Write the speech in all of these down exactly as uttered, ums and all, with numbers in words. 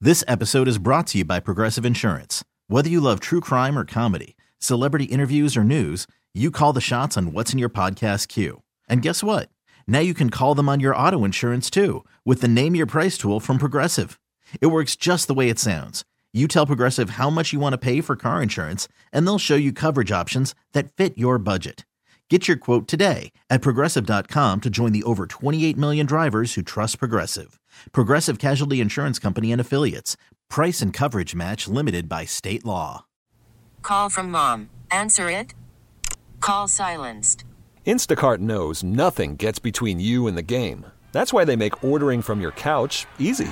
This episode is brought to you by Progressive Insurance. Whether you love true crime or comedy, celebrity interviews or news, you call the shots on what's in your podcast queue. And guess what? Now you can call them on your auto insurance too with the Name Your Price tool from Progressive. It works just the way it sounds. You tell Progressive how much you want to pay for car insurance, and they'll show you coverage options that fit your budget. Get your quote today at Progressive dot com to join the over twenty-eight million drivers who trust Progressive. Progressive Casualty Insurance Company and Affiliates. Price and coverage match limited by state law. Call from mom. Answer it. Call silenced. Instacart knows nothing gets between you and the game. That's why they make ordering from your couch easy.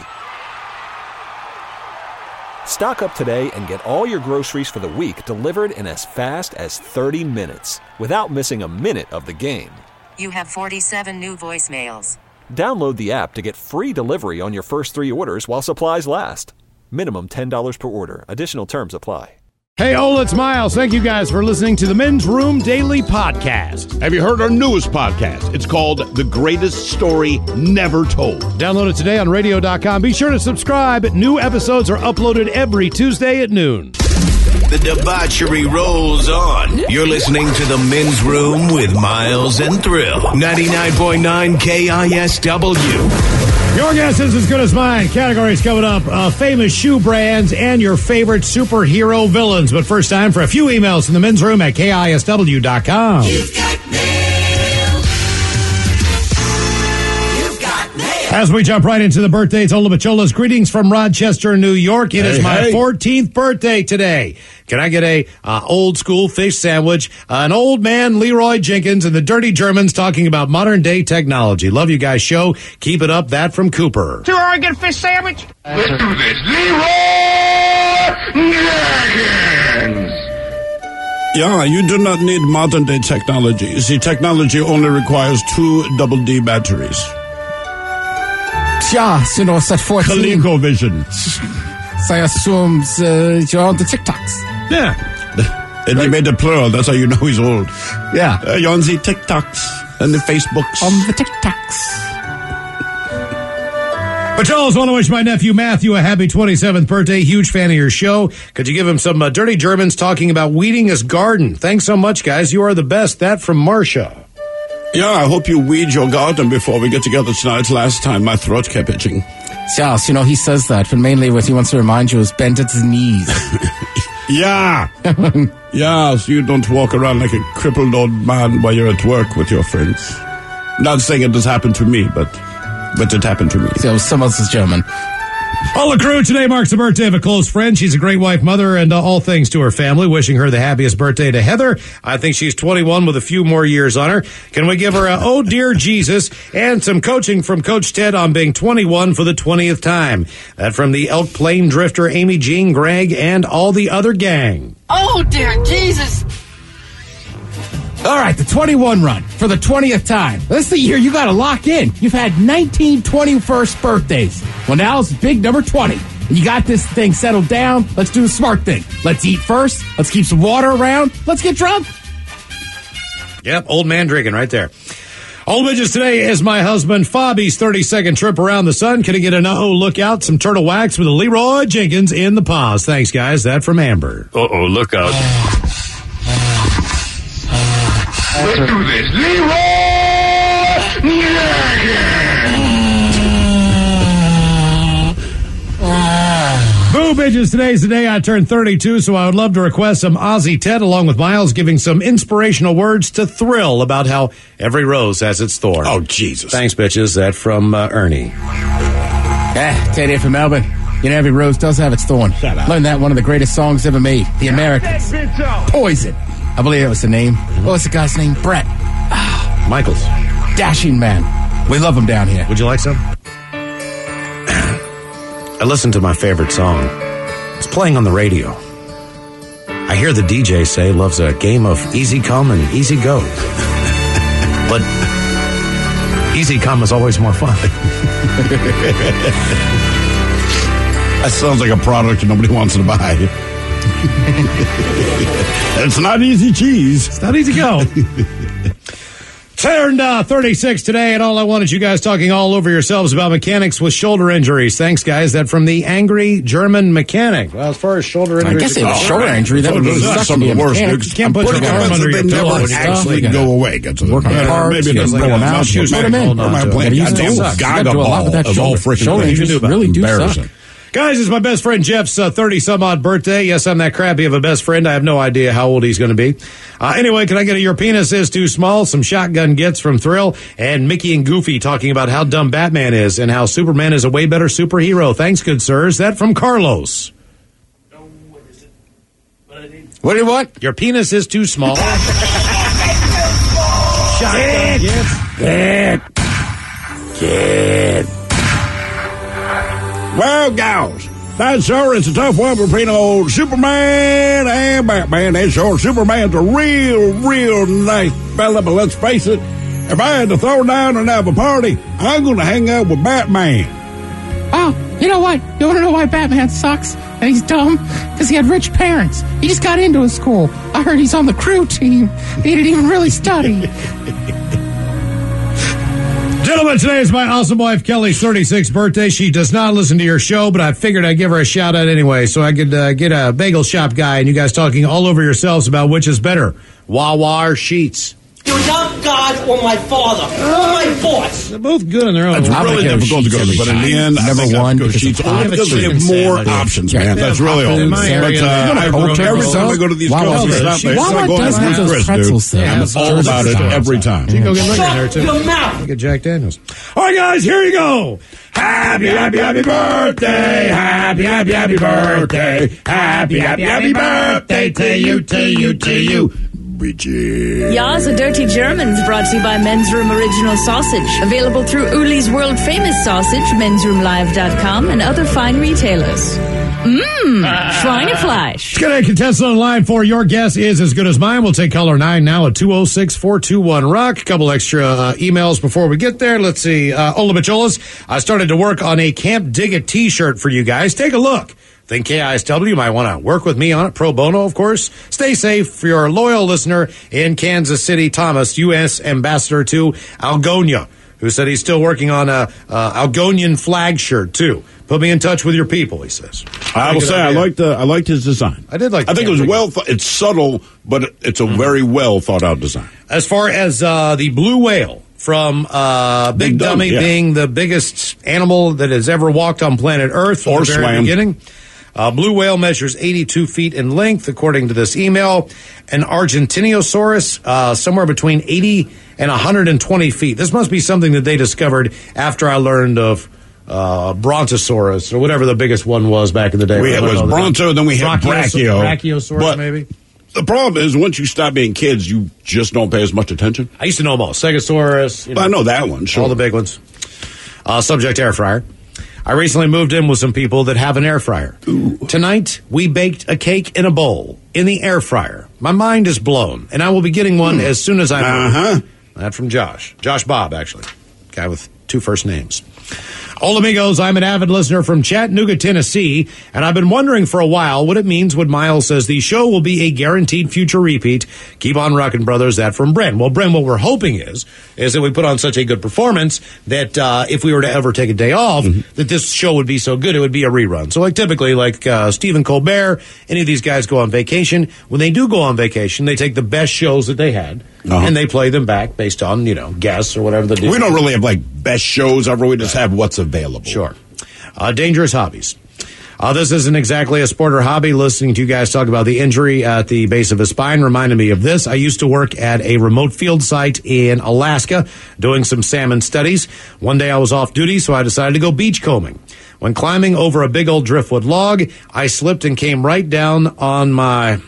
Stock up today and get all your groceries for the week delivered in as fast as thirty minutes without missing a minute of the game. You have forty-seven new voicemails. Download the app to get free delivery on your first three orders while supplies last. Minimum ten dollars per order. Additional terms apply. Hey, Ola, it's Miles. Thank you guys for listening to the Men's Room Daily Podcast. Have you heard our newest podcast? It's called The Greatest Story Never Told. Download it today on radio dot com. Be sure to subscribe. New episodes are uploaded every Tuesday at noon. The debauchery rolls on. You're listening to The Men's Room with Miles and Thrill. ninety-nine point nine K I S W. Your guess is as good as mine. Categories coming up. Uh, famous shoe brands and your favorite superhero villains. But first time for a few emails from the men's room at K I S W dot com. You've got mail. You've got mail. As we jump right into the birthdays, Ola Macholas, greetings from Rochester, New York. It hey, is my hey. fourteenth birthday today. Can I get a uh, old school fish sandwich, uh, an old man Leroy Jenkins, and the Dirty Germans talking about modern day technology? Love you guys' show. Keep it up. That from Cooper. Two I get a fish sandwich. Let's do this. Leroy Jenkins. Yeah, you do not need modern day technology. You see, technology only requires two double D batteries. Tja, så då satt fourteen. ColecoVision. Så jag assume uh, you're on the TikToks. Yeah. And they made it plural. That's how you know he's old. Yeah. Uh, you're on the TikToks and the Facebooks. On the TikToks. But Charles, want to wish my nephew Matthew a happy twenty-seventh birthday. Huge fan of your show. Could you give him some uh, Dirty Germans talking about weeding his garden? Thanks so much, guys. You are the best. That from Marcia. Yeah, I hope you weed your garden before we get together tonight. Last time my throat kept itching. Yes, you know, he says that, but mainly what he wants to remind you is bend at his knees. Yeah. Yeah, so you don't walk around like a crippled old man while you're at work with your friends. Not saying it has happened to me, but but it happened to me. So someone else is German. All the crew, today marks the birthday of a close friend. She's a great wife, mother, and uh, all things to her family. Wishing her the happiest birthday to Heather. I think she's twenty-one with a few more years on her. Can we give her a Oh Dear Jesus and some coaching from Coach Ted on being twenty-one for the twentieth time? That from the Elk Plain Drifter, Amy Jean, Greg, and all the other gang. Oh dear Jesus. All right, the twenty-one run for the twentieth time. That's the year you got to lock in. You've had nineteen twenty-first birthdays. Well, now it's big number twenty. You got this thing settled down. Let's do the smart thing. Let's eat first. Let's keep some water around. Let's get drunk. Yep, old man drinking right there. Old Midges today is my husband Fabi's thirty-second trip around the sun. Can I get an uh-oh look out? Some turtle wax with a Leroy Jenkins in the pause. Thanks, guys. That from Amber. Uh-oh, look out. Let's do this. Leroy Boo Bitches, today's the day I turned thirty-two, so I would love to request some Ozzy Ted along with Miles giving some inspirational words to Thrill about how every rose has its thorn. Oh, Jesus. Thanks, bitches. That from uh, Ernie. Eh, Ted here from Melbourne. You know, every rose does have its thorn. Shut up. Learned that one of the greatest songs ever made. The Americans. Poison. I believe that was the name. What was the guy's name? Brett. Michaels. Dashing man. We love him down here. Would you like some? I listened to my favorite song. It's playing on the radio. I hear the D J say loves a game of easy come and easy go. But easy come is always more fun. That sounds like a product nobody wants to buy. It's not easy cheese. It's not easy go. Turned uh, thirty-six today, and all I wanted you guys talking all over yourselves about mechanics with shoulder injuries. Thanks, guys. That from the Angry German Mechanic. Well, as far as shoulder injuries, I guess it was oh, shoulder right. injury. That would really suck some to be of the a worst. mechanic. You can't put your arm under your they pillow never and stuff. actually You go gotta away. Get to the work on yeah, parts, maybe you they gotta blow like them a out. shoes, Maybe put 'em in. hold on to it. Gotta use Goddamn those. goggle You gotta do a lot with that of all shoulder. freaking Shoulder things. injuries really do Embarrassing. suck. Guys, it's my best friend Jeff's uh, thirty-some-odd birthday. Yes, I'm that crappy of a best friend. I have no idea how old he's going to be. Uh, anyway, can I get a Your Penis Is Too Small, some shotgun gets from Thrill, and Mickey and Goofy talking about how dumb Batman is and how Superman is a way better superhero. Thanks, good sirs. That from Carlos. What do you want? Your penis is too small. Shotgun gets. Kid. Kid. Well, gals, that sure is a tough one between old Superman and Batman. And sure, Superman's a real, real nice fella, but let's face it, if I had to throw down and have a party, I'm going to hang out with Batman. Oh, you know what? You want to know why Batman sucks? And he's dumb? Because he had rich parents. He just got into his school. I heard he's on the crew team. He didn't even really study. Gentlemen, today is my awesome wife Kelly's thirty-sixth birthday. She does not listen to your show, but I figured I'd give her a shout out anyway, so I could uh, get a bagel shop guy and you guys talking all over yourselves about which is better, Wawa or Sheets. You're not God or my father or my boss. They're both good in their own It's way. really difficult to go to, but in the end, I Number think I one, have to go because Sheets of only hot because they chicken have more sandwich. options, Yeah. man. That's really all. In But my area, uh, they- I, Culture every rolls. time I go to these Wawa coffee does. shops, it's Wawa like going does to have those Chris, pretzels, dude. though. I'm Yeah, all about it Jersey every style. time. You can go get liquor in there, too. Your mouth. You get Jack Daniels. All right, guys, here you go. Happy, happy, happy birthday. Happy, happy, happy birthday. Happy, happy, happy birthday to you, to you, to you. Ya's a Dirty Germans brought to you by Men's Room Original Sausage. Available through Uli's World Famous Sausage, mens room live dot com, and other fine retailers. Mmm, Schweinefleisch. Let's get a contestant on line for Your Guess Is As Good As Mine. We'll take caller nine now at two oh six, four two one, rock. A couple extra uh, emails before we get there. Let's see. Uh, Ola Bacholas, I started to work on a Camp Diggit t-shirt for you guys. Take a look. Think K I S W might want to work with me on it. Pro bono, of course. Stay safe for your loyal listener in Kansas City, Thomas, U S Ambassador to Algonia, who said he's still working on a uh, Algonian flag shirt, too. Put me in touch with your people, he says. I will say I liked the I liked his design. I did like the I think it Camp was Diggit. well. Th- it's subtle, but it- it's a Mm-hmm. very well thought out design. As far as uh, the blue whale from uh, Big, Big Dummy, Dummy, yeah. being the biggest animal that has ever walked on planet Earth from Or the very swam. beginning. Uh, blue whale measures eighty-two feet in length, according to this email. An Argentiniosaurus, uh, somewhere between eighty and one hundred twenty feet. This must be something that they discovered after I learned of uh, Brontosaurus, or whatever the biggest one was back in the day. We had I don't was know the- Bronto, then we had Brachios- Brachio. Brachiosaurus, But maybe? The problem is once you stop being kids, you just don't pay as much attention. I used to know them all. Stegosaurus. You know, I know that one, sure. all the big ones. Uh, subject air fryer. I recently moved in with some people that have an air fryer. Ooh. Tonight, we baked a cake in a bowl in the air fryer. My mind is blown, and I will be getting one as soon as I move. Uh-huh. That from Josh. Josh Bob, actually. Guy with two first names. Hola, amigos. I'm an avid listener from Chattanooga, Tennessee, and I've been wondering for a while what it means when Miles says the show will be a guaranteed future repeat. Keep on rocking, brothers. That from Bren. Well, Bren, what we're hoping is, is that we put on such a good performance that uh, if we were to ever take a day off, mm-hmm. that this show would be so good it would be a rerun. So, like typically, like uh, Stephen Colbert, any of these guys go on vacation. When they do go on vacation, they take the best shows that they had, uh-huh. and they play them back based on, you know, guests or whatever the deal. We don't really have like best shows ever. We just have what's available. Sure. Uh, dangerous hobbies. Uh, this isn't exactly a sport or hobby. Listening to you guys talk about the injury at the base of his spine reminded me of this. I used to work at a remote field site in Alaska doing some salmon studies. One day I was off duty, so I decided to go beachcombing. When climbing over a big old driftwood log, I slipped and came right down on my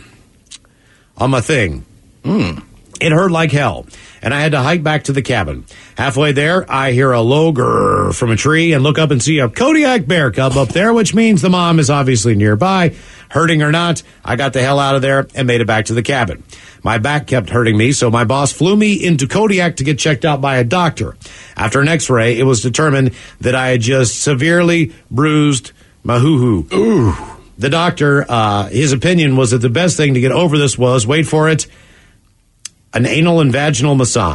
on my thing. Mm. It hurt like hell, and I had to hike back to the cabin. Halfway there, I hear a low grrr from a tree and look up and see a Kodiak bear cub up there, which means the mom is obviously nearby. Hurting or not, I got the hell out of there and made it back to the cabin. My back kept hurting me, so my boss flew me into Kodiak to get checked out by a doctor. After an x-ray, it was determined that I had just severely bruised my hoo-hoo. Ooh. The doctor, uh, his opinion was that the best thing to get over this was, wait for it, an anal and vaginal massage.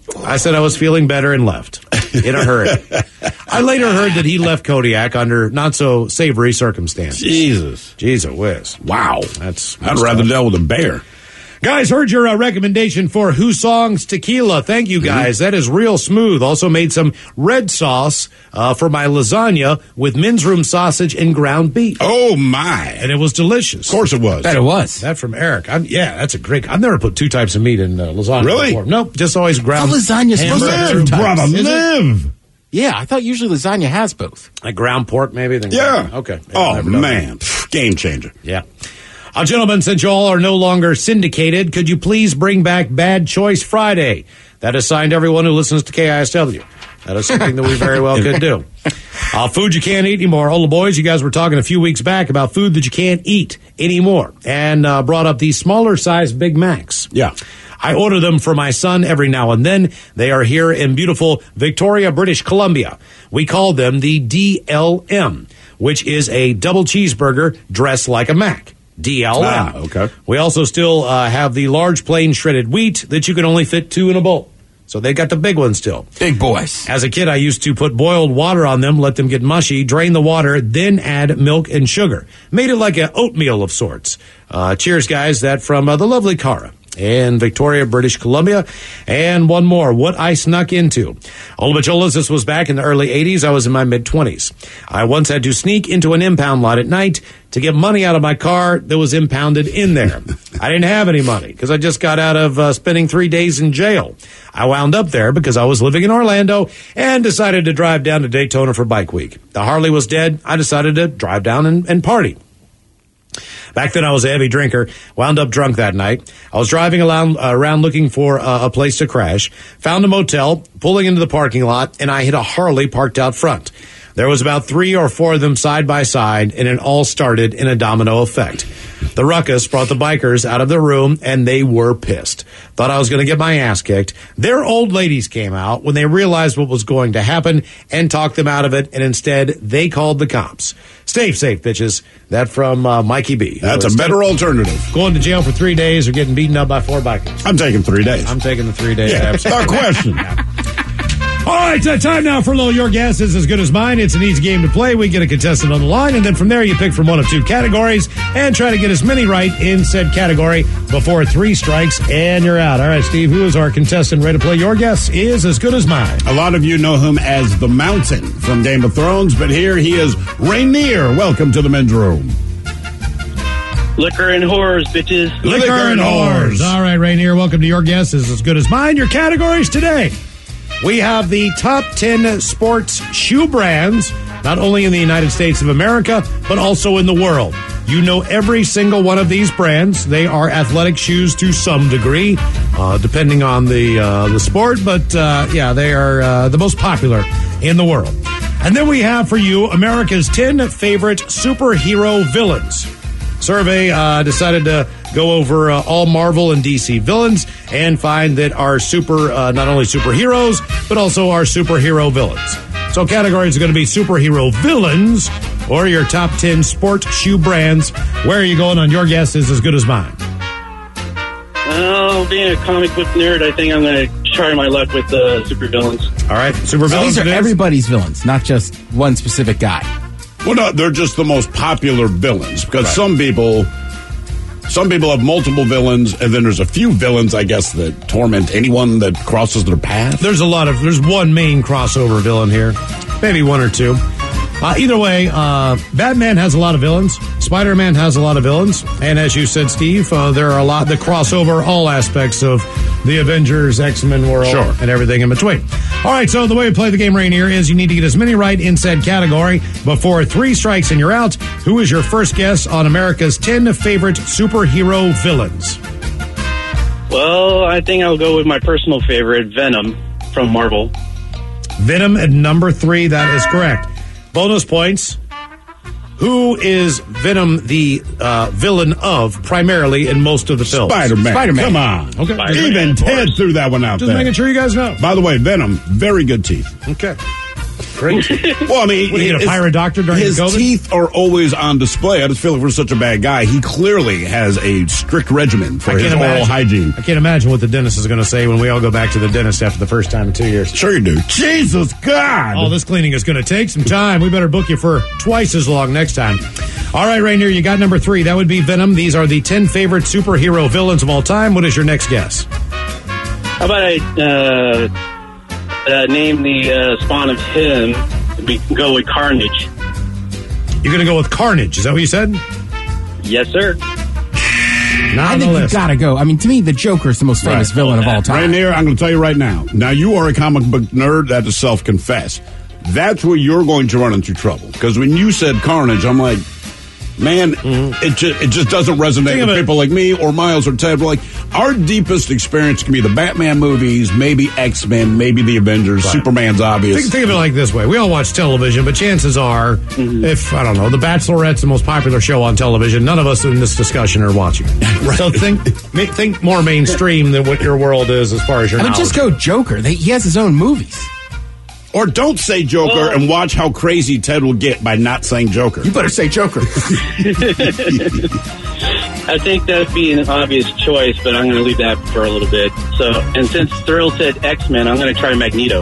I said I was feeling better and left in a hurry. I later heard that he left Kodiak under not so savory circumstances. Jesus. Jesus whiz. Wow. That's I'd rather deal with a bear. Guys, heard your uh, recommendation for Who Songs Tequila. Thank you, guys. Mm-hmm. That is real smooth. Also made some red sauce uh, for my lasagna with men's room sausage and ground beef. Oh, my. And it was delicious. Of course it was. Bet it was. That from Eric. I'm, yeah, that's a great... I've never put two types of meat in uh, lasagna Really? before. Nope, just always ground... Well, lasagna's supposed to have two Live, types. brother, Is it? live. Yeah, I thought usually lasagna has both. Like ground pork, maybe? Then Yeah. Okay. Yeah, Oh, never know. man. Pfft, game changer. Yeah. Uh, gentlemen, since you all are no longer syndicated, could you please bring back Bad Choice Friday? That is signed everyone who listens to K I S W. That is something that we very well could do. Uh, food you can't eat anymore. All the boys, you guys were talking a few weeks back about food that you can't eat anymore and uh, brought up these smaller size Big Macs. Yeah. I order them for my son every now and then. They are here in beautiful Victoria, British Columbia. We call them the D L M, which is a double cheeseburger dressed like a Mac. D L M. Ah, okay. We also still uh, have the large plain shredded wheat that you can only fit two in a bowl. So they got the big ones still. Big boys. As a kid, I used to put boiled water on them, let them get mushy, drain the water, then add milk and sugar. Made it like an oatmeal of sorts. Uh, cheers, guys. That from uh, the lovely Cara in Victoria, British Columbia. And one more, what I snuck into. Ola Bacholas, this was back in the early eighties. I was in my mid-twenties. I once had to sneak into an impound lot at night to get money out of my car that was impounded in there. I didn't have any money because I just got out of uh, spending three days in jail. I wound up there because I was living in Orlando and decided to drive down to Daytona for Bike Week. The Harley was dead. I decided to drive down and, and party. Back then, I was a heavy drinker, wound up drunk that night. I was driving around, uh, around looking for uh, a place to crash, found a motel, pulling into the parking lot, and I hit a Harley parked out front. There was about three or four of them side by side, and it all started in a domino effect. The ruckus brought the bikers out of the room, and they were pissed. Thought I was going to get my ass kicked. Their old ladies came out when they realized what was going to happen and talked them out of it, and instead, they called the cops. Stay safe, bitches. That from uh, Mikey B. That's a better alternative. Going to jail for three days or getting beaten up by four bikers. I'm taking three days. I'm taking the three days. Yeah, Absolutely. our question. All right, uh, time now for a little Your Guess is as Good as Mine. It's an easy game to play. We get a contestant on the line, and then from there you pick from one of two categories and try to get as many right in said category before three strikes, and you're out. All right, Steve, who is our contestant ready to play Your Guess is as Good as Mine? A lot of you know him as the Mountain from Game of Thrones, but here he is, Rainier. Welcome to the men's room. Liquor and whores, bitches. Liquor, Liquor and whores. All right, Rainier, welcome to Your Guess is as Good as Mine. Your categories today. We have the top ten sports shoe brands, not only in the United States of America, but also in the world. You know every single one of these brands. They are athletic shoes to some degree, uh, depending on the uh, the sport. But, uh, yeah, they are uh, the most popular in the world. And then we have for you America's ten favorite superhero villains. Survey uh, decided to go over uh, all Marvel and D C villains and find that our super, uh, not only superheroes, but also our superhero villains. So categories are going to be superhero villains or your top ten sport shoe brands. Where are you going on Your Guess is as Good as Mine? Well, being a comic book nerd, I think I'm going to try my luck with the super villains. All right, super So villains. these are everybody's villains, not just one specific guy. Well, no, they're just the most popular villains because Right. some people, some people have multiple villains, and then there's a few villains, I guess, that torment anyone that crosses their path. There's a lot of, there's one main crossover villain here, maybe one or two. Uh, either way, uh, Batman has a lot of villains. Spider-Man has a lot of villains. And as you said, Steve, uh, there are a lot that cross over all aspects of the Avengers, X-Men world, Sure. and everything in between. All right, so the way we play the game, Rainier, is you need to get as many right in said category before three strikes and you're out. Who is your first guess on America's ten favorite superhero villains? Well, I think I'll go with my personal favorite, Venom from Marvel. Venom at number three, that is correct. Bonus points. Who is Venom the uh, villain of primarily in most of the films? Spider-Man. Spider-Man. Come on. Okay. Spider-Man, Even of Ted course. threw that one out Just there. making sure you guys know. By the way, Venom, very good teeth. Okay. Great. Well, I mean, What, you get a his- pirate doctor during his COVID? teeth are always on display. I just feel like we're such a bad guy. He clearly has a strict regimen for I his can't oral imagine. hygiene. I can't imagine what the dentist is going to say when we all go back to the dentist after the first time in two years. Sure you do. Jesus God! All this cleaning is going to take some time. We better book you for twice as long next time. All right, Rainier, you got number three. That would be Venom. These are the ten favorite superhero villains of all time. What is your next guess? How about I uh, uh, name the uh, spawn of him? We can go with Carnage. You're going to go with Carnage. Is that what you said? Yes, sir. Not I on the think you list. gotta go. I mean, to me, the Joker is the most famous Right. villain of all time. Rainier, I'm going to tell you right now. Now, you are a comic book nerd. That is self-confess. That's where you're going to run into trouble. Because when you said Carnage, I'm like, man, it, just, it just doesn't resonate Think of with it- people like me or Miles or Ted. We're like, our deepest experience can be the Batman movies, maybe X-Men, maybe the Avengers. Right. Superman's obvious. Think, think of it like this way. We all watch television, but chances are, if, I don't know, The Bachelorette's the most popular show on television, none of us in this discussion are watching it. So think ma- think more mainstream than what your world is as far as your I mean, knowledge. just go Joker. They, he has his own movies. Or don't say Joker Well- and watch how crazy Ted will get by not saying Joker. You better say Joker. I think that'd be an obvious choice, but I'm going to leave that for a little bit. So, and since Thrill said X-Men, I'm going to try Magneto.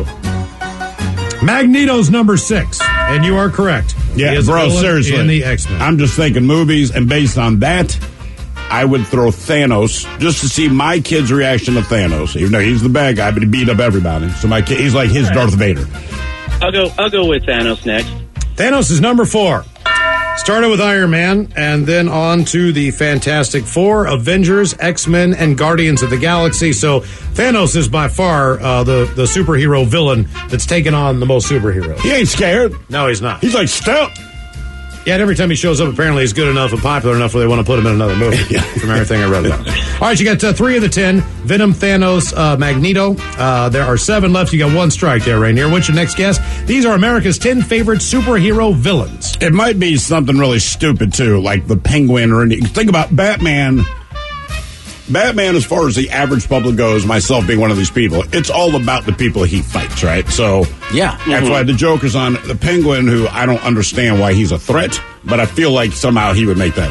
Magneto's number six, and you are correct. He Yeah, is a bro, villain seriously. in the X-Men. I'm just thinking movies, and based on that, I would throw Thanos just to see my kid's reaction to Thanos. Even though he's the bad guy, but he beat up everybody. So my kid, he's like his Darth Vader. I'll go. I'll go with Thanos next. Thanos is number four. Started with Iron Man, and then on to the Fantastic Four, Avengers, X-Men, and Guardians of the Galaxy. So Thanos is by far uh, the, the superhero villain that's taken on the most superheroes. He ain't scared. No, he's not. He's like stout. Yeah, and every time he shows up, apparently he's good enough and popular enough where they want to put him in another movie, from everything I read about him. All right, you got uh, three of the ten. Venom, Thanos, uh, Magneto. Uh, there are seven left. You got one strike there, Rainier. What's your next guess? These are America's ten favorite superhero villains. It might be something really stupid too, like the Penguin or any. Think about Batman. Batman, as far as the average public goes, myself being one of these people, it's all about the people he fights, right? So, Yeah. that's why the Joker's on the Penguin, who I don't understand why he's a threat, but I feel like somehow he would make that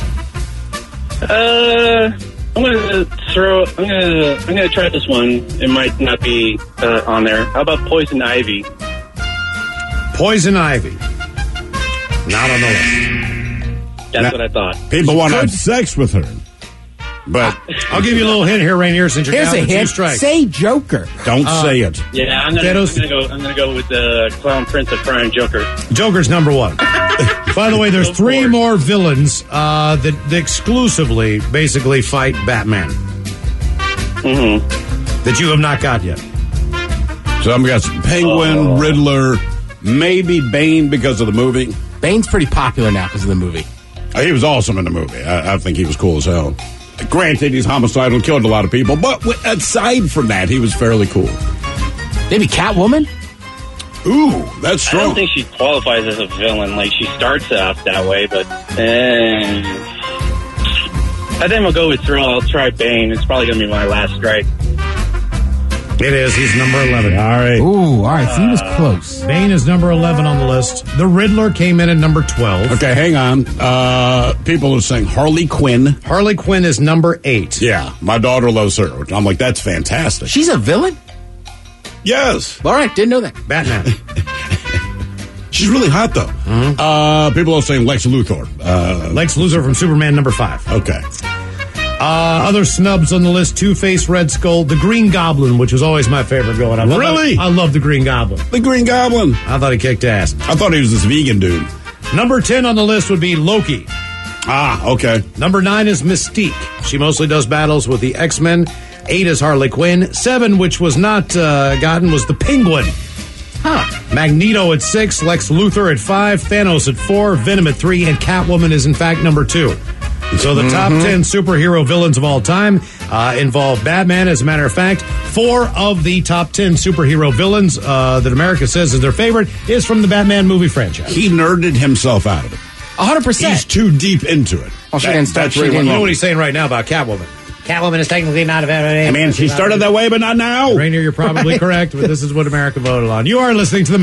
list. Uh, I'm gonna throw. I'm gonna. I'm gonna try this one. It might not be uh, on there. How about Poison Ivy? Poison Ivy. Not on the list. That's Now- what I thought. People want to have sex with her, but I'll give you a little hint here, Rainier, since you're Here's down a to two hint. strikes. Say Joker. don't say it. Yeah, I'm gonna, I'm Thanos- gonna go. I'm gonna go with the Clown Prince of Crime, Joker. Joker's number one. By the way, there's Go three for it. more villains uh, that, that exclusively basically fight Batman Mm-hmm. that you have not got yet. So I'm got some Penguin, Oh. Riddler, maybe Bane because of the movie. Bane's pretty popular now because of the movie. Uh, He was awesome in the movie. I, I think he was cool as hell. Granted, he's homicidal and killed a lot of people, but w- aside from that, he was fairly cool. Maybe Catwoman? Ooh, that's I don't strong. think she qualifies as a villain. Like she starts out that way, but uh, I think I'll go with Thrill. I'll try Bane. It's probably gonna be my last strike. It is. He's number eleven. All right. Ooh, all right. So he was close. Bane is number eleven on the list. The Riddler came in at number twelve. Okay, hang on. Uh, people are saying Harley Quinn. Harley Quinn is number eight. Yeah, my daughter loves her. Which I'm like, that's fantastic. She's a villain? Yes. All right, didn't know that. Batman. She's really hot, though. Mm-hmm. Uh, people are saying Lex Luthor. Uh, Lex Luthor from Superman, number five. okay. Uh, other snubs on the list: Two-Face, Red Skull, the Green Goblin, which was always my favorite going up. Really? I love the Green Goblin. The Green Goblin. I thought he kicked ass. I thought he was this vegan dude. Number ten on the list would be Loki. Ah, okay. Number nine is Mystique. She mostly does battles with the X-Men. Eight is Harley Quinn. Seven, which was not uh, gotten, was the Penguin. Huh. Magneto at six, Lex Luthor at five, Thanos at four, Venom at three, and Catwoman is in fact number two. So the top ten superhero villains of all time uh, involve Batman. As a matter of fact, four of the top ten superhero villains uh, that America says is their favorite is from the Batman movie franchise. He nerded himself out of it. one hundred percent. He's too deep into it. Well, she That- didn't start- that's she where he didn't- went You know wrong. what he's saying right now about Catwoman? Catwoman is technically not a I mean, she started that way, but not now. Rainier, you're probably correct, but this is what America voted on. You are listening to The Men's Room.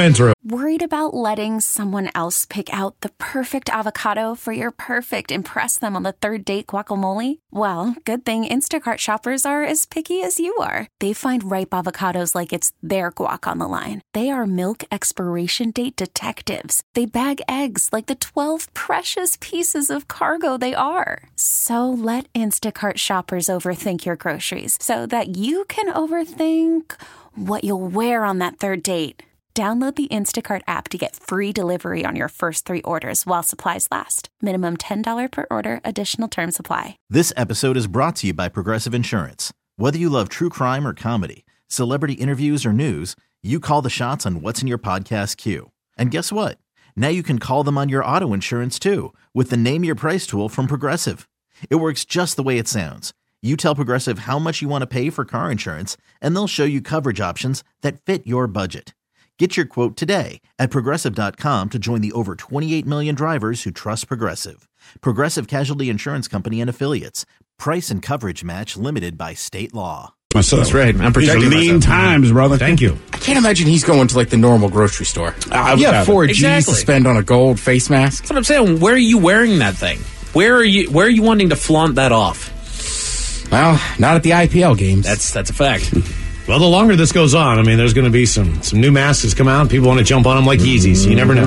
Worried about letting someone else pick out the perfect avocado for your perfect impress them on the third date guacamole? Well, good thing Instacart shoppers are as picky as you are. They find ripe avocados like it's their guac on the line. They are milk expiration date detectives. They bag eggs like the twelve precious pieces of cargo they are. So let Instacart shoppers overthink your groceries so that you can overthink what you'll wear on that third date. Download the Instacart app to get free delivery on your first three orders while supplies last. Minimum ten dollars per order. Additional terms apply. This episode is brought to you by Progressive Insurance. Whether you love true crime or comedy, celebrity interviews or news, you call the shots on what's in your podcast queue. And guess what? Now you can call them on your auto insurance too with the Name Your Price tool from Progressive. It works just the way it sounds. You tell Progressive how much you want to pay for car insurance, and they'll show you coverage options that fit your budget. Get your quote today at Progressive dot com to join the over twenty-eight million drivers who trust Progressive. Progressive Casualty Insurance Company and Affiliates. Price and coverage match limited by state law. Myself. That's right. I'm protecting These are lean myself. times, brother. Thank you. I can't imagine he's going to like the normal grocery store. I you would have four have it. G's Exactly. to spend on a gold face mask. That's what I'm saying. Where are you wearing that thing? Where are you? Where are you wanting to flaunt that off? Well, not at the I P L games. That's that's a fact. Well, the longer this goes on, I mean, there's going to be some some new masks that come out. People want to jump on them like Yeezys. You never know.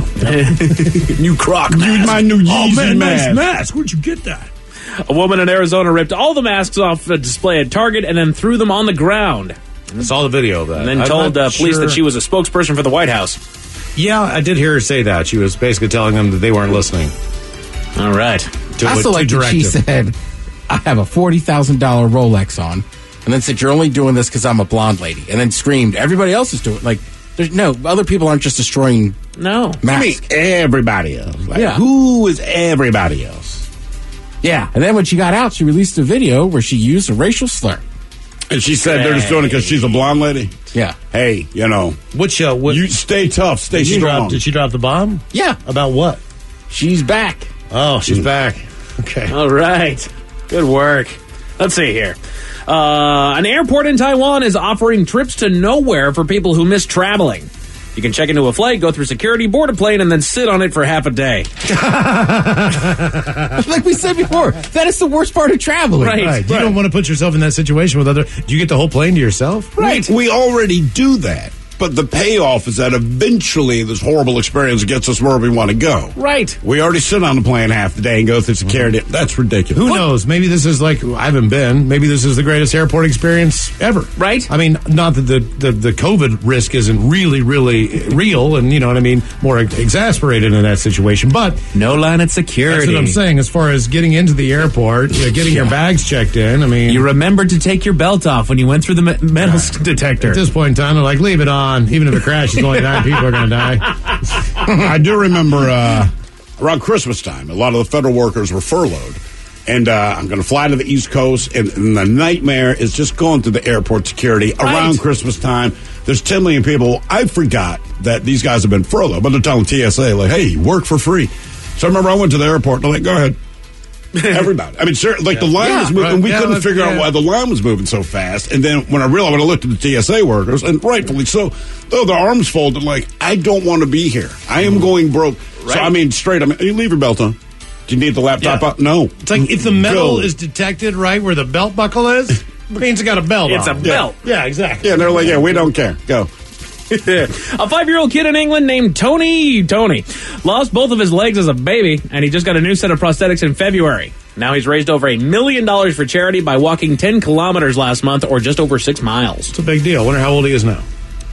New Croc Use mask. my new Yeezy Oh, man, mask. nice mask. Where'd you get that? A woman in Arizona ripped all the masks off a display at Target and then threw them on the ground. I saw the video of that. And then I'm told not uh, police sure- that she was a spokesperson for the White House. Yeah, I did hear her say that. She was basically telling them that they weren't listening. All right. To, I also to like that she directive. said, I have a forty thousand dollars Rolex on, and then said, you're only doing this because I'm a blonde lady, and then screamed, everybody else is doing it. Like, there's no, other people aren't just destroying No. I mean, masks. everybody else. Like, Yeah. who is everybody else? Yeah, and then when she got out, she released a video where she used a racial slur. And she said they're just doing it because she's a blonde lady. Yeah. Hey, you know, Which, uh, what, you stay tough, stay did, she strong. drop, did she drop the bomb? Yeah. About what? She's back. Oh, she's back. Okay. All right. Good work. Let's see here. Uh, an airport in Taiwan is offering trips to nowhere for people who miss traveling. You can check into a flight, go through security, board a plane, and then sit on it for half a day. Like we said before, that is the worst part of traveling. Right. Right. You don't want to put yourself in that situation with other. Do you get the whole plane to yourself? Right. We already do that. But the payoff is that eventually this horrible experience gets us where we want to go. Right. We already sit on the plane half the day and go through security. That's ridiculous. Who knows? Maybe this is like, I haven't been. Maybe this is the greatest airport experience ever. Right. I mean, not that the, the, the COVID risk isn't really, really real and, you know what I mean, more exasperated in that situation. But No line at security. that's what I'm saying. As far as getting into the airport, you know, getting your bags checked in, I mean. You remembered to take your belt off when you went through the me- metal s- detector. At this point in time, they're like, leave it on. Even if it crashes, only nine people are going to die. I do remember uh, around Christmas time, a lot of the federal workers were furloughed. And uh, I'm going to fly to the East Coast, and, and the nightmare is just going through the airport security around Christmas time. There's ten million people. I forgot that these guys have been furloughed, but they're telling T S A, like, hey, you work for free. So I remember I went to the airport, and they're like, go ahead. Everybody. I mean, sir, like the line Yeah, was moving. right. We Yeah, couldn't that's- figure out yeah. why the line was moving so fast. And then when I realized, when I looked at the T S A workers, and rightfully so, though their arms folded, like, I don't want to be here. I am going broke. So, I mean, straight, I mean, you leave your belt on. Do you need the laptop Yeah. up? No. It's like if the metal Go. is detected right where the belt buckle is, it means it got a belt It's on. a belt. Yeah, exactly. Yeah, and they're like, yeah, we don't care. Go. A five-year-old kid in England named Tony Tony lost both of his legs as a baby, and he just got a new set of prosthetics in February. Now he's raised over a million dollars for charity by walking ten kilometers last month, or just over six miles. It's a big deal. I wonder how old he is now.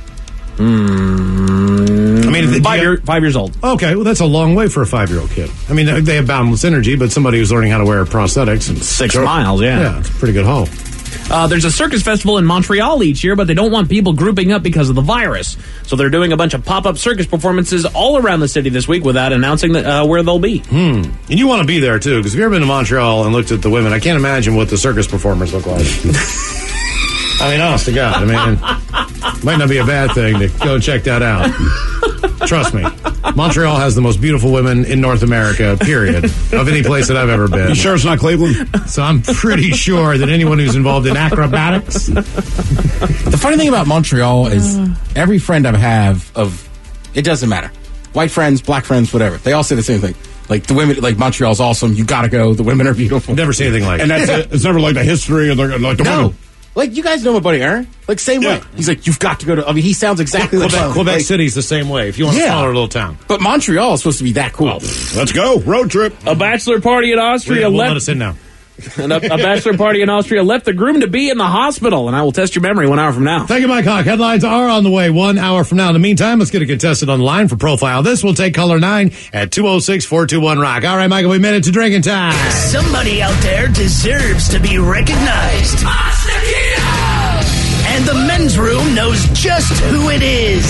Mm, I mean, if- five, year, five years old. Okay, well, that's a long way for a five-year-old kid. I mean, they have boundless energy, but somebody who's learning how to wear prosthetics and Six miles, yeah. yeah, it's a pretty good haul. Uh, there's a circus festival in Montreal each year, but they don't want people grouping up because of the virus. So they're doing a bunch of pop-up circus performances all around the city this week without announcing that, uh, where they'll be. Hmm. And you want to be there, too, because if you've ever been to Montreal and looked at the women, I can't imagine what the circus performers look like. I mean, honest to God, I mean, might not be a bad thing to go check that out. Trust me. Montreal has the most beautiful women in North America, period, of any place that I've ever been. You sure it's not Cleveland? So I'm pretty sure that anyone who's involved in acrobatics. The funny thing about Montreal is every friend I have of It doesn't matter. White friends, black friends, whatever. They all say the same thing. Like, the women, like, Montreal's awesome. You gotta go. The women are beautiful. Never say anything like And that. that's it. It's never like the history or the, like the No. women. Like, you guys know my buddy Aaron. Like, same Yeah. way. He's like, you've got to go to, I mean, he sounds exactly like Quebec, Quebec like, City's the same way. If you want a Yeah. smaller little town. But Montreal is supposed to be that cool. Let's go. Road trip. A bachelor party in Austria Won't left. let us in now. And a, a bachelor party in Austria left the groom to be in the hospital, and I will test your memory one hour from now. Thank you, Mike Hawk. Headlines are on the way one hour from now. In the meantime, let's get a contestant on the line for Profile This. Will take caller nine at two oh six, four two one, rock. All right, Michael, we made it to drinking time. Somebody out there deserves to be recognized. And the men's room knows just who it is.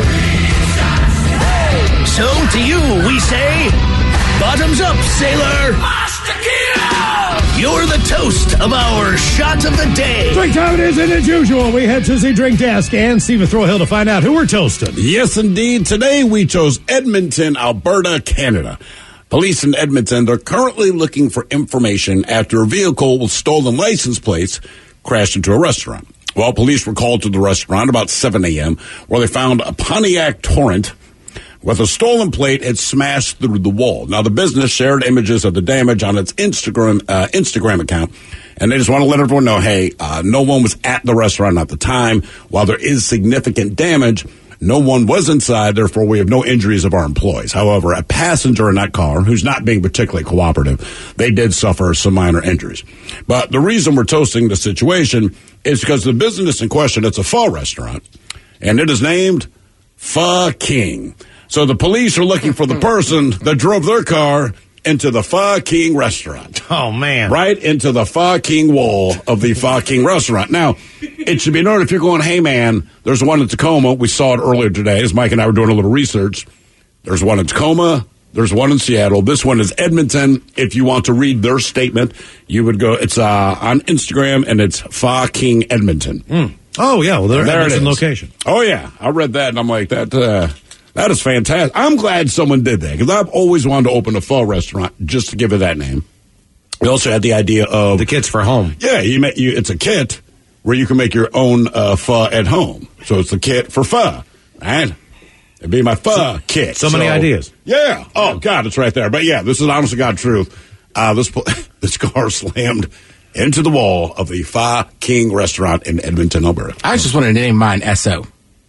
So to you, we say, bottoms up, sailor. You're the toast of our shot of the day. Drink time it is, and as usual, we head to the drink desk and Stephen Throwhill to find out who we're toasting. Yes, indeed. Today we chose Edmonton, Alberta, Canada. Police in Edmonton are currently looking for information after a vehicle with stolen license plates crashed into a restaurant. Well, police were called to the restaurant about seven a.m. where they found a Pontiac Torrent with a stolen plate had smashed through the wall. Now, the business shared images of the damage on its Instagram uh, Instagram account, and they just want to let everyone know, hey, uh, no one was at the restaurant at the time. While there is significant damage, no one was inside, therefore we have no injuries of our employees. However, a passenger in that car, who's not being particularly cooperative, they did suffer some minor injuries. But the reason we're toasting the situation is because the business in question, it's a pho restaurant, and it is named Pho King. So the police are looking for the person that drove their car into the Pho King restaurant. Oh, man. Right into the Pho King wall of the Pho King restaurant. Now, it should be noted if you're going, hey, man, there's one in Tacoma. We saw it earlier today as Mike and I were doing a little research. There's one in Tacoma. There's one in Seattle. This one is Edmonton. If you want to read their statement, you would go, it's uh, on Instagram, and it's Pho King Edmonton. Mm. Oh, yeah. Well, they're there it Edmonton is. location. Oh, yeah. I read that, and I'm like, that... Uh, That is fantastic. I'm glad someone did that because I've always wanted to open a pho restaurant just to give it that name. We also had the idea of the kits for home. Yeah, you make you. It's a kit where you can make your own uh, pho at home. So it's the kit for pho, right? It'd be my pho so, kit. So, so many ideas. Yeah. Oh God, it's right there. But yeah, this is honest to God truth. Uh, this this car slammed into the wall of the Pho King restaurant in Edmonton, Alberta. I just wanted to name mine S O.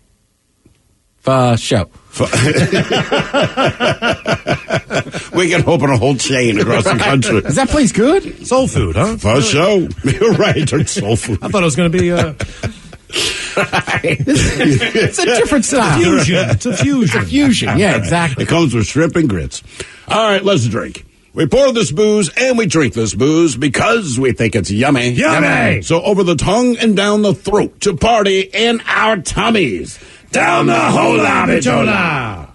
Pho show. We can open a whole chain across the country. Is that place good? Soul food, huh? For show. You're right. It's soul food. I thought it was going to be uh... It's a different style. Fusion. It's a fusion. It's a fusion. Yeah, exactly. It comes with shrimp and grits. All right, let's drink. We pour this booze and we drink this booze because we think it's yummy. Yummy! So over the tongue and down the throat to party in our tummies. Down the hola bichola.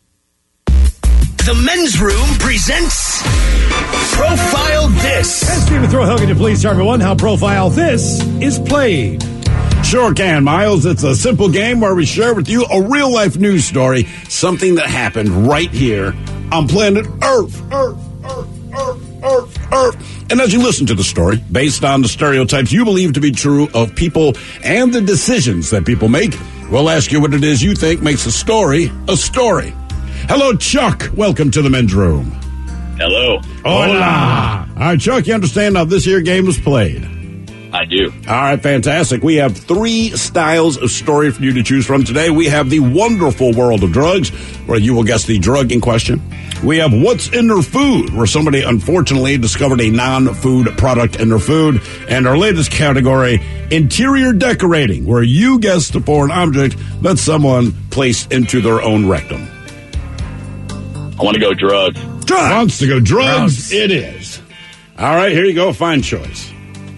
The men's room presents Profile This. And Stephen Throwhill, can you please tell everyone how Profile This is played? Sure can, Miles. It's a simple game where we share with you a real-life news story, something that happened right here on planet Earth. Earth, Earth, Earth, Earth, Earth. And as you listen to the story, based on the stereotypes you believe to be true of people and the decisions that people make, we'll ask you what it is you think makes a story a story. Hello, Chuck. Welcome to the men's room. Hello. Hola. All right, Chuck, you understand how this here game is played? I do. All right, fantastic. We have three styles of story for you to choose from today. We have the wonderful world of drugs, where you will guess the drug in question. We have what's in their food, where somebody unfortunately discovered a non-food product in their food. And our latest category, interior decorating, where you guess the foreign object that someone placed into their own rectum. I want to go drugs. Drugs. Wants to go drugs. Drugs. It is. All right, here you go. Fine choice.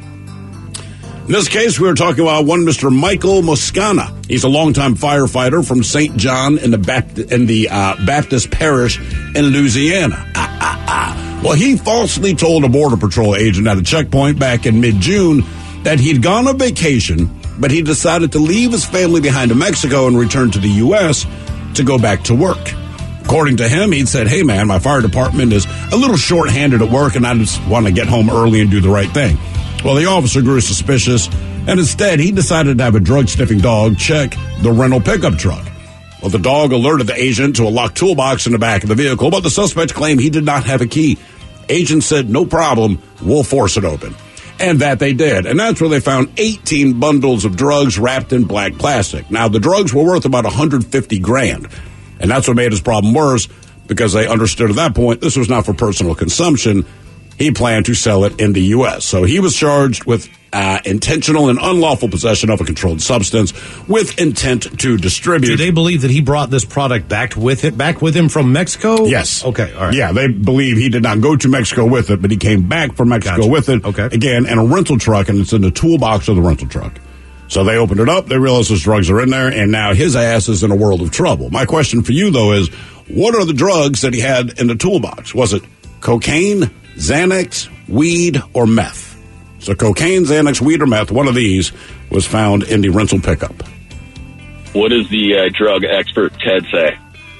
In this case, we were talking about one Mister Michael Moscana. He's a longtime firefighter from Saint John in the, Bapt- in the uh, Baptist Parish in Louisiana. Ah, ah, ah. Well, he falsely told a Border Patrol agent at a checkpoint back in mid-June that he'd gone on vacation, but he decided to leave his family behind in Mexico and return to the U S to go back to work. According to him, he'd said, hey, man, my fire department is a little short-handed at work, and I just want to get home early and do the right thing. Well, the officer grew suspicious, and instead he decided to have a drug-sniffing dog check the rental pickup truck. Well, the dog alerted the agent to a locked toolbox in the back of the vehicle, but the suspect claimed he did not have a key. Agent said, no problem, we'll force it open. And that they did. And that's where they found eighteen bundles of drugs wrapped in black plastic. Now, the drugs were worth about one hundred fifty grand. And that's what made his problem worse, because they understood at that point this was not for personal consumption. He planned to sell it in the U S. So he was charged with uh, intentional and unlawful possession of a controlled substance with intent to distribute. Do they believe that he brought this product back with it, back with him from Mexico? Yes. Okay, all right. Yeah, they believe he did not go to Mexico with it, but he came back from Mexico Gotcha. with it. Okay. Again, in a rental truck, and it's in the toolbox of the rental truck. So they opened it up, they realized those drugs are in there, and now his ass is in a world of trouble. My question for you, though, is what are the drugs that he had in the toolbox? Was it cocaine, Xanax, weed, or meth? So cocaine, Xanax, weed, or meth, one of these was found in the rental pickup. What does the uh, drug expert Ted say?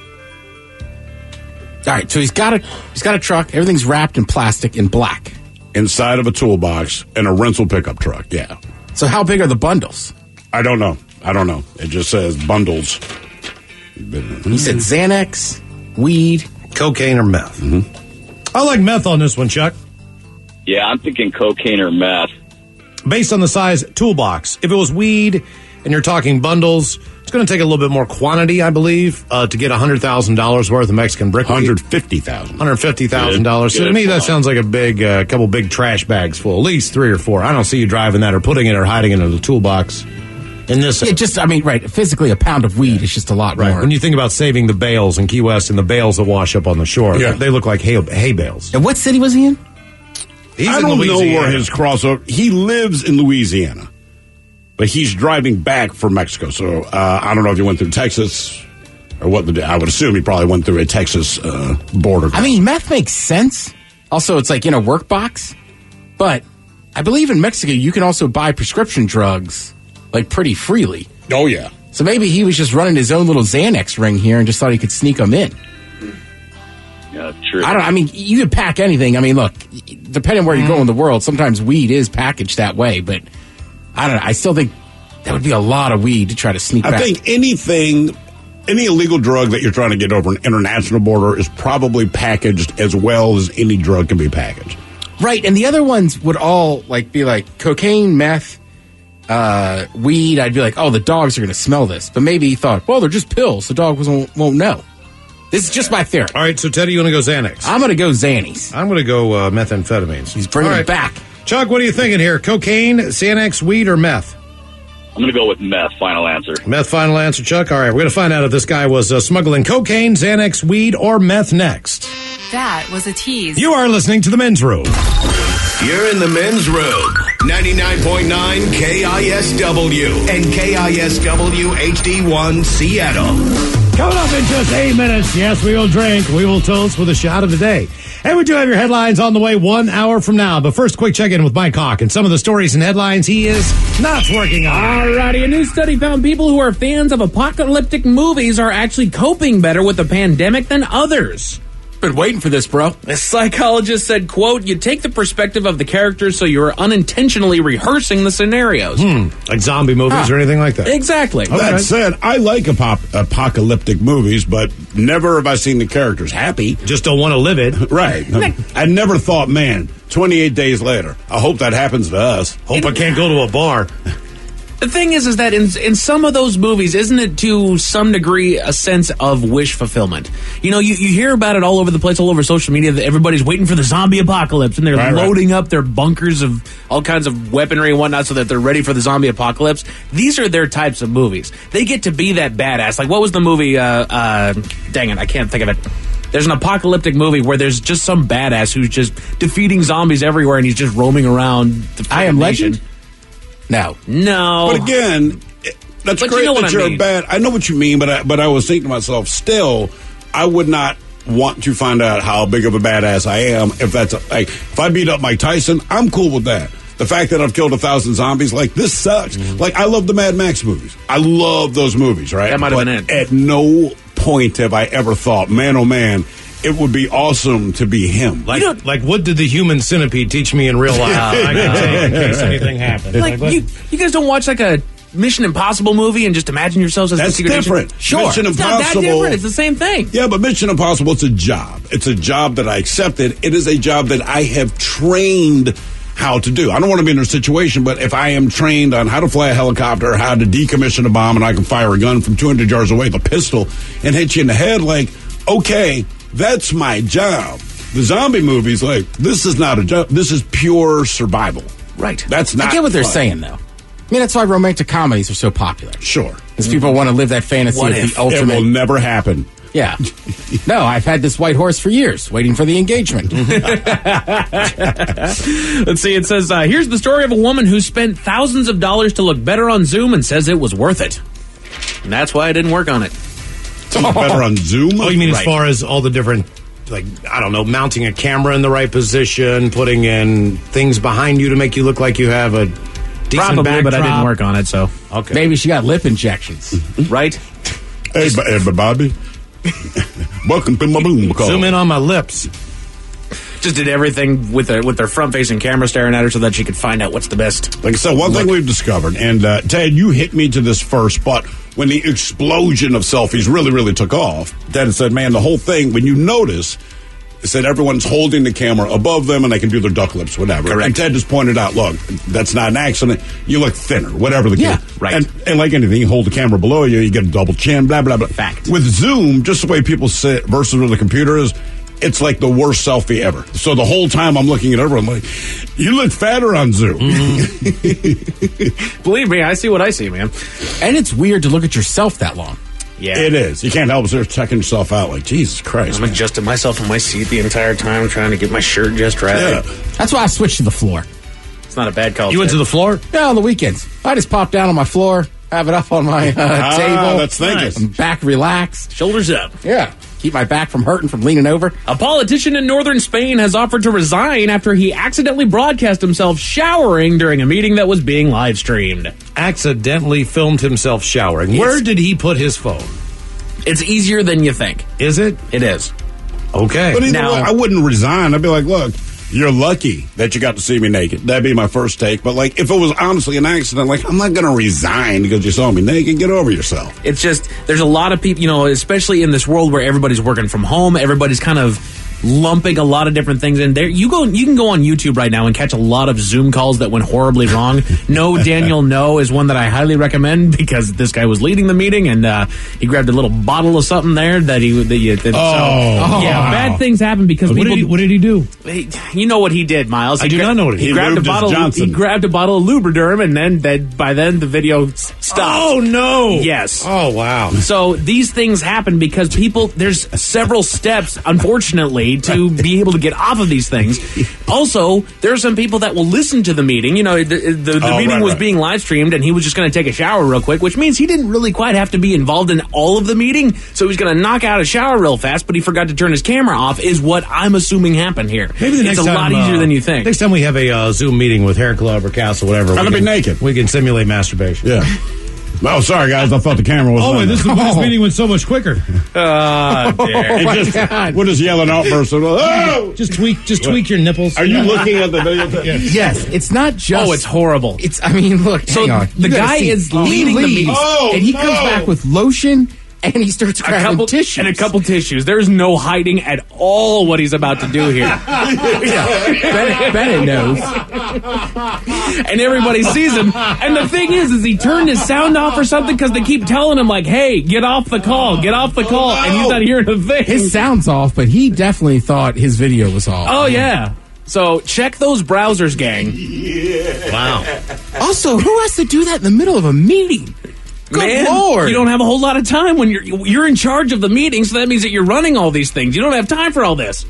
All right, so he's got a he's got a truck. Everything's wrapped in plastic and black. Inside of a toolbox in a rental pickup truck, yeah. So how big are the bundles? I don't know. I don't know. It just says bundles. He said Xanax, weed, cocaine, or meth. Mm-hmm. I like meth on this one, Chuck. Yeah, I'm thinking cocaine or meth. Based on the size toolbox. If it was weed and you're talking bundles, it's going to take a little bit more quantity, I believe, uh, to get one hundred thousand dollars worth of Mexican brick. one hundred fifty thousand dollars. one hundred fifty thousand dollars. So to me, that sounds like a big, uh, couple big trash bags full, at least three or four. I don't see you driving that or putting it or hiding it in the toolbox. In this, yeah, just I mean, right? Physically, a pound of weed is just a lot right. more. When you think about saving the bales in Key West and the bales that wash up on the shore, Yeah. they look like hay, hay bales. And what city was he in? He's I in don't know Louisiana. where his crossover. He lives in Louisiana, but he's driving back from Mexico. So uh, I don't know if he went through Texas or what. The, I would assume he probably went through a Texas uh, border. I mean, meth makes sense. Also, it's like in a work box, but I believe in Mexico you can also buy prescription drugs like pretty freely. Oh yeah. So maybe he was just running his own little Xanax ring here and just thought he could sneak them in. Yeah, true. I don't. I mean, you could pack anything. I mean, look, depending on where you go in the world, sometimes weed is packaged that way. But I don't know. I still think that would be a lot of weed to try to sneak I back. think anything, any illegal drug that you're trying to get over an international border is probably packaged as well as any drug can be packaged. Right, and the other ones would all like be like cocaine, meth, uh, weed. I'd be like, oh, the dogs are going to smell this. But maybe he thought, well, they're just pills. The dog won't, won't know. This is just my theory. All right, so Teddy, you want to go Xanax? I'm going to go Xannies. I'm going to go uh, methamphetamines. He's bringing All right. it back. Chuck, what are you thinking here? Cocaine, Xanax, weed, or meth? I'm going to go with meth. Final answer. Meth, final answer, Chuck. All right, we're going to find out if this guy was uh, smuggling cocaine, Xanax, weed, or meth next. That was a tease. You are listening to The Men's Room. You're in the men's room. ninety-nine point nine K I S W and K I S W H D one Seattle. Coming up in just eight minutes, yes, we will drink. We will toast with a shot of the day. And we do have your headlines on the way one hour from now. But first, quick check-in with Mike Hawk and some of the stories and headlines he is not working on. Alrighty, a new study found people who are fans of apocalyptic movies are actually coping better with the pandemic than others. Been waiting for this, bro. A psychologist said, quote, you take the perspective of the characters so you're unintentionally rehearsing the scenarios. Hmm, like zombie movies Huh. or anything like that. Exactly. That Okay. said, I like apop- apocalyptic movies, but never have I seen the characters happy. Just don't want to live it. Right. I never thought, man, twenty-eight days later, I hope that happens to us. Hope I can't go to a bar. The thing is, is that in in some of those movies, isn't it to some degree a sense of wish fulfillment? You know, you, you hear about it all over the place, all over social media, that everybody's waiting for the zombie apocalypse, and they're Right, right. loading up their bunkers of all kinds of weaponry and whatnot so that they're ready for the zombie apocalypse. These are their types of movies. They get to be that badass. Like, what was the movie? Uh, uh, dang it, I can't think of it. There's an apocalyptic movie where there's just some badass who's just defeating zombies everywhere, and he's just roaming around the I Am nation. Legend? No. No. But again, it- that's But you great know what that I you're mean. bad. I know what you mean, but I, but I was thinking to myself, still, I would not want to find out how big of a badass I am if that's a, like if I beat up Mike Tyson, I'm cool with that. The fact that I've killed a thousand zombies, like this sucks. Mm-hmm. Like I love the Mad Max movies. I love those movies, right? That might have But been it. At no point have I ever thought, man, oh man, it would be awesome to be him. Like, like what did the human centipede teach me in real life? I can take in case anything happens. Like, you, you guys don't watch like a Mission Impossible movie and just imagine yourselves as That's the secret different. agent? Sure. Mission it's not that Impossible- different. It's the same thing. Yeah, but Mission Impossible, it's a job. It's a job that I accepted. It is a job that I have trained how to do. I don't want to be in a situation, but if I am trained on how to fly a helicopter, how to decommission a bomb, and I can fire a gun from two hundred yards away with a pistol and hit you in the head, like, okay, that's my job. The zombie movies, like, this is not a job. This is pure survival. Right. That's not I get what they're fun. saying, though. I mean, that's why romantic comedies are so popular. Sure. Because people want to live that fantasy What of if? the ultimate. It will never happen. Yeah. No, I've had this white horse for years, waiting for the engagement. Let's see. It says, uh, here's the story of a woman who spent thousands of dollars to look better on Zoom and says it was worth it. And that's why I didn't work on it. Better on Zoom? Oh, you mean as Right. far as all the different, like, I don't know, mounting a camera in the right position, putting in things behind you to make you look like you have a decent Probably, backdrop. but I didn't work on it, so. Okay. Maybe she got lip injections. Right? Hey, b- hey, Bobby. Welcome to my boom call. Zoom in on my lips. Just did everything with their, with their front-facing camera staring at her so that she could find out what's the best. Like I said, one thing we've discovered, and uh, Ted, you hit me to this first, but when the explosion of selfies really, really took off, Ted said, man, the whole thing, when you notice, it said everyone's holding the camera above them and they can do their duck lips, whatever. Correct. And Ted just pointed out, look, that's not an accident. You look thinner, whatever the Yeah, case. right. And, and like anything, you hold the camera below you, you get a double chin, blah, blah, blah. Fact. With Zoom, just the way people sit versus where the computer is, it's like the worst selfie ever. So the whole time I'm looking at everyone like, you look fatter on Zoom. Mm-hmm. Believe me, I see what I see, man. And it's weird to look at yourself that long. Yeah. It is. You can't help but start checking yourself out like, Jesus Christ. I'm man. adjusting myself in my seat the entire time, trying to get my shirt just right. Yeah. That's why I switched to the floor. It's not a bad call. You went to the floor? Yeah, on the weekends. I just pop down on my floor, have it up on my uh, Ah, table. that's thinking. Nice. I'm back relaxed. Shoulders up. Yeah. Keep my back from hurting from leaning over. A politician in northern Spain has offered to resign after he accidentally broadcast himself showering during a meeting that was being live streamed. Accidentally filmed himself showering. Yes. Where did he put his phone? It's easier than you think. Is it? It is. Okay. But either Now- way, I wouldn't resign. I'd be like, look, you're lucky that you got to see me naked. That'd be my first take. But, like, if it was honestly an accident, like, I'm not going to resign because you saw me naked. Get over yourself. It's just, there's a lot of people, you know, especially in this world where everybody's working from home, everybody's kind of lumping a lot of different things in there. You go, you can go on YouTube right now and catch a lot of Zoom calls that went horribly wrong. No, Daniel, No is one that I highly recommend because this guy was leading the meeting and uh, he grabbed a little bottle of something there that he, that you, that, Oh, so, yeah, wow. bad things happen because What people. did, he, what did he do? He- you know what he did, Miles. He I do not know what he he did. grabbed a He lubed his bottle. Johnson. He grabbed a bottle of Lubriderm, and then that by then the video s- stopped. Oh, no. Yes. Oh, wow. So these things happen because people. There's several steps, unfortunately, to be able to get off of these things. Also, there are some people that will listen to the meeting. You know, the, the, the Oh, meeting right, was right. being live streamed, and he was just going to take a shower real quick, which means he didn't really quite have to be involved in all of the meeting. So he was going to knock out a shower real fast, but he forgot to turn his camera off. Is what I'm assuming happened here. Maybe the it's next a lot time, easier uh, than you think. Next time we have a uh, Zoom meeting with Hair Club or Castle, whatever. I'm we gonna be can- naked. We can simulate masturbation. Yeah. Oh, sorry, guys. I thought the camera was Oh, on wait, this, there. this meeting went so much quicker. Oh, dear. And my just, God. we're just yelling outbursts. of, Oh! Just tweak, just tweak your nipples. Are you looking at the video? Yes, it's not just. Oh, it's horrible. It's. I mean, look. So hang on. the You gotta guy see, is he leading the leaves, meeting. Oh, and he no. comes back with lotion, and he starts a grabbing couple tissues and a couple tissues. There's no hiding at all what he's about to do here. Bennett, Bennett knows. And everybody sees him. And the thing is, is he turned his sound off or something because they keep telling him like, "Hey, get off the call, get off the call," and he's not hearing a thing. His sound's off, but he definitely thought his video was off. Oh yeah. So check those browsers, gang. Wow. Also, who has to do that in the middle of a meeting? Good Man, Lord. you don't have a whole lot of time when you're you're in charge of the meeting, so that means that you're running all these things. You don't have time for all this.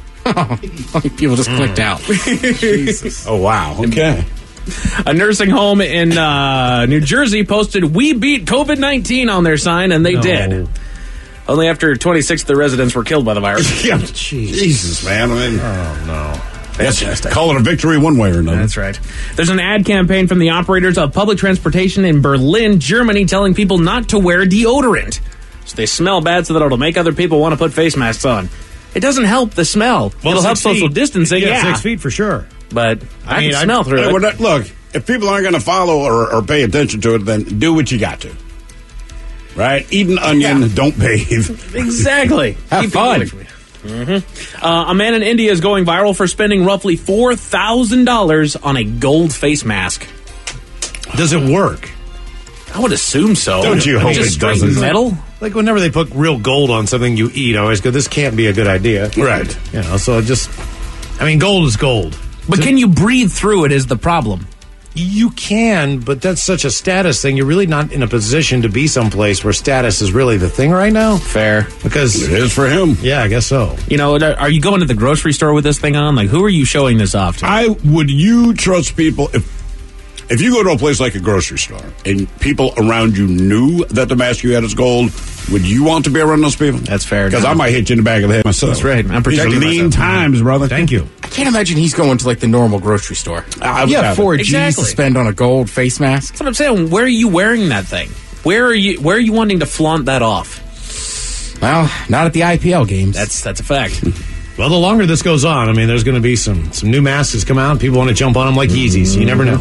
People just clicked out. Jesus. Oh, wow. Okay. A nursing home in uh, New Jersey posted, "We beat COVID nineteen" on their sign, and they No. did. Only after twenty-six of the residents were killed by the virus. Yeah, Jesus, man. I mean, Oh, no. fantastic. Call it a victory one way or another. That's right. There's an ad campaign from the operators of public transportation in Berlin, Germany, telling people not to wear deodorant. So they smell bad so that it'll make other people want to put face masks on. It doesn't help the smell. Well, It'll help six feet. social distancing, Yeah, yeah. six feet for sure. but I, I mean, can I- smell through Hey, it. we're not- look, if people aren't going to follow or, or pay attention to it, then do what you got to. Right? Eat an onion, don't bathe. Exactly. Have Keep fun. it away from you. Mm-hmm. Uh, a man in India is going viral for spending roughly four thousand dollars on a gold face mask. Does it work? I would assume so. Don't you I mean, hope just it straight doesn't? metal? Like whenever they put real gold on something you eat, I always go, this can't be a good idea. Right. You know, so it just, I mean, gold is gold. But So- can you breathe through it is the problem. You can, but that's such a status thing. You're really not in a position to be someplace where status is really the thing right now. Fair. Because it is for him. Yeah, I guess so. You know, are you going to the grocery store with this thing on? Like, who are you showing this off to? I would you trust people if if you go to a place like a grocery store and people around you knew that the mask you had is gold, would you want to be around those people? That's fair. Because I might hit you in the back of the head myself. That's right. I'm protecting These are lean myself. times, brother. Thank you. I can't imagine he's going to like the normal grocery store. I you would have have four it. G's Exactly. to spend on a gold face mask. That's what I'm saying. Where are you wearing that thing? Where are you? Where are you wanting to flaunt that off? Well, not at the I P L games. That's that's a fact. Well, the longer this goes on, I mean, there's going to be some some new masks that come out. People want to jump on them like Yeezys. You never know.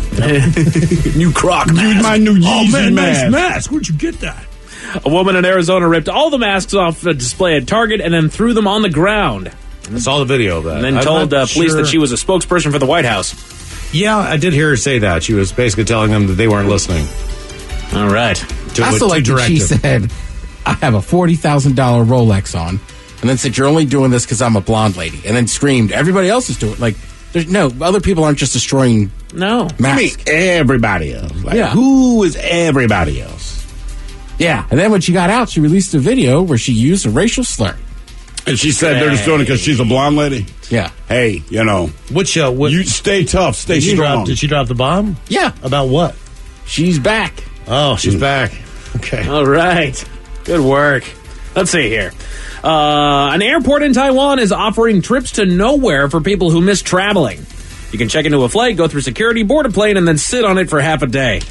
New Croc Use mask. my new Yeezy Oh man, mask. nice mask. Where'd you get that? A woman in Arizona ripped all the masks off a display at Target and then threw them on the ground. I saw the video of that. And then I'm told not uh, police sure- that she was a spokesperson for the White House. Yeah, I did hear her say that. She was basically telling them that they weren't listening. All right. To, I still to like that she directive. said, I have a forty thousand dollars Rolex on, and then said, you're only doing this because I'm a blonde lady, and then screamed, everybody else is doing it. Like, there's no, other people aren't just destroying No. I mean, masks. everybody else. Like, Yeah. who is everybody else? Yeah, and then when she got out, she released a video where she used a racial slur. And she said they're just doing it because she's a blonde lady. Yeah. Hey, you know, Which, uh, what, you stay tough, stay did, she strong. drop, did she drop the bomb? Yeah. About what? She's back. Oh, she's back. Okay. All right. Good work. Let's see here. Uh, an airport in Taiwan is offering trips to nowhere for people who miss traveling. You can check into a flight, go through security, board a plane, and then sit on it for half a day.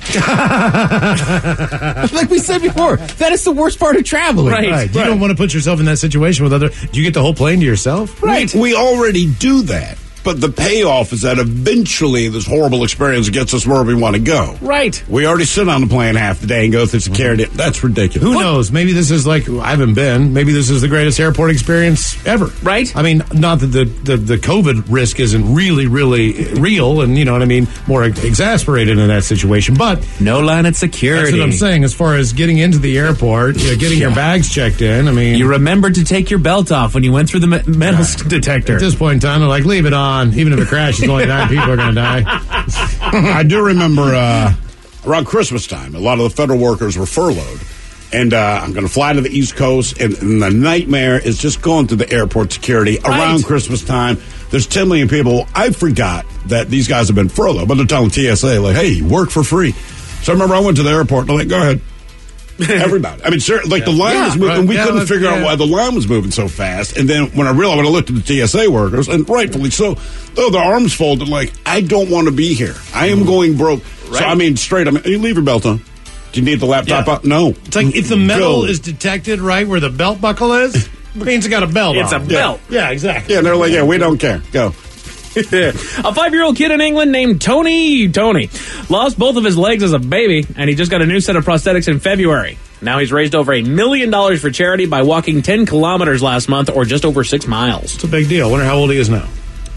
Like we said before, that is the worst part of traveling. Right. Right. You don't want to put yourself in that situation with other. Do you get the whole plane to yourself? Right. We already do that. But the payoff is that eventually this horrible experience gets us where we want to go. Right. We already sit on the plane half the day and go through security. That's ridiculous. Who knows? Maybe this is like, I haven't been. Maybe this is the greatest airport experience ever. Right. I mean, not that the, the, the COVID risk isn't really, really real and, you know what I mean, more exasperated in that situation. But No line at security. that's what I'm saying. As far as getting into the airport, you know, getting your bags checked in, I mean. You remembered to take your belt off when you went through the me- metal s- detector. At this point in time, they're like, leave it on. Even if it crashes, only nine people are going to die. I do remember uh, around Christmas time, a lot of the federal workers were furloughed. And uh, I'm going to fly to the East Coast, and, and the nightmare is just going through the airport security around Christmas time. There's ten million people. I forgot that these guys have been furloughed, but they're telling T S A, like, hey, you work for free. So I remember I went to the airport, and they're like, go ahead. Everybody. I mean, sir, like the line Yeah, was moving. right. We Yeah, couldn't that's- figure out yeah. why the line was moving so fast. And then when I realized, when I looked at the T S A workers, and rightfully so, though their arms folded, like, I don't want to be here. I am going broke. So, Right. I mean, straight, I mean, you leave your belt on. Do you need the laptop Yeah. up? No. It's like if the metal Go. is detected right where the belt buckle is, it means it got a belt It's on. a belt. Yeah, exactly. Yeah, and they're like, yeah, we don't care. Go. A five-year-old kid in England named Tony Tony lost both of his legs as a baby, and he just got a new set of prosthetics in February. Now he's raised over a million dollars for charity by walking ten kilometers last month, or just over six miles. It's a big deal. I wonder how old he is now.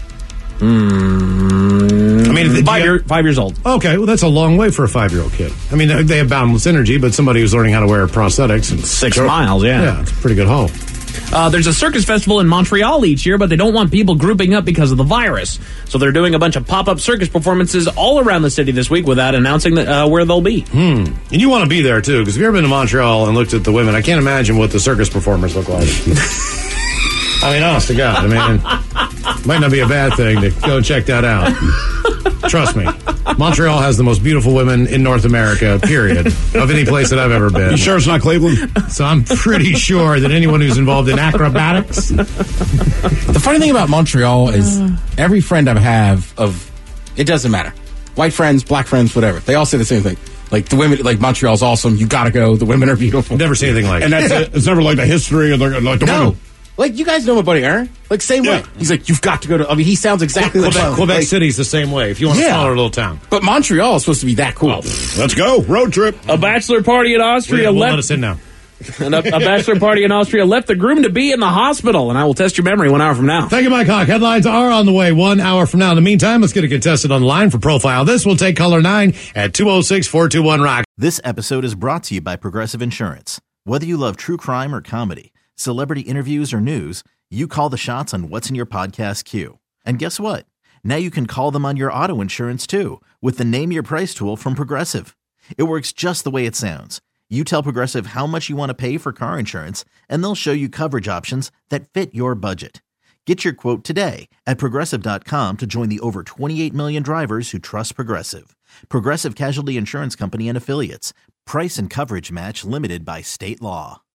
Mm, I mean, if- five, do you- year, five years old. Okay, well, that's a long way for a five-year-old kid. I mean, they have boundless energy, but somebody who's learning how to wear prosthetics and Six miles, yeah. yeah, it's a pretty good haul. Uh, there's a circus festival in Montreal each year, but they don't want people grouping up because of the virus. So they're doing a bunch of pop-up circus performances all around the city this week without announcing that, uh, where they'll be. Hmm. And you want to be there too, because if you've ever been to Montreal and looked at the women, I can't imagine what the circus performers look like. I mean, honest to God, I mean, might not be a bad thing to go check that out. Trust me, Montreal has the most beautiful women in North America, period, of any place that I've ever been. You sure it's not Cleveland? So I'm pretty sure that anyone who's involved in acrobatics. The funny thing about Montreal is every friend I have of, it doesn't matter. White friends, black friends, whatever. They all say the same thing. Like, the women, like, Montreal's awesome. You gotta go. The women are beautiful. Never seen anything like And it. that's it. It's never like the history or the, like the No. women. Like, you guys know my buddy Aaron. Like, same Yeah. way. He's like, you've got to go to, I mean, he sounds exactly like Quebec, Quebec like, City's the same way. If you want a Yeah. smaller little town. But Montreal is supposed to be that cool. Let's go. Road trip. A bachelor party in Austria Won't left. let us in now. And a, a bachelor party in Austria left the groom to be in the hospital, and I will test your memory one hour from now. Thank you, Mike Hawk. Headlines are on the way one hour from now. In the meantime, let's get a contestant on the line for Profile. This will take caller nine at two oh six, four two one, rock. This episode is brought to you by Progressive Insurance. Whether you love true crime or comedy, celebrity interviews or news, you call the shots on what's in your podcast queue. And guess what? Now you can call them on your auto insurance too with the Name Your Price tool from Progressive. It works just the way it sounds. You tell Progressive how much you want to pay for car insurance, and they'll show you coverage options that fit your budget. Get your quote today at Progressive dot com to join the over twenty-eight million drivers who trust Progressive. Progressive Casualty Insurance Company and Affiliates. Price and coverage match limited by state law.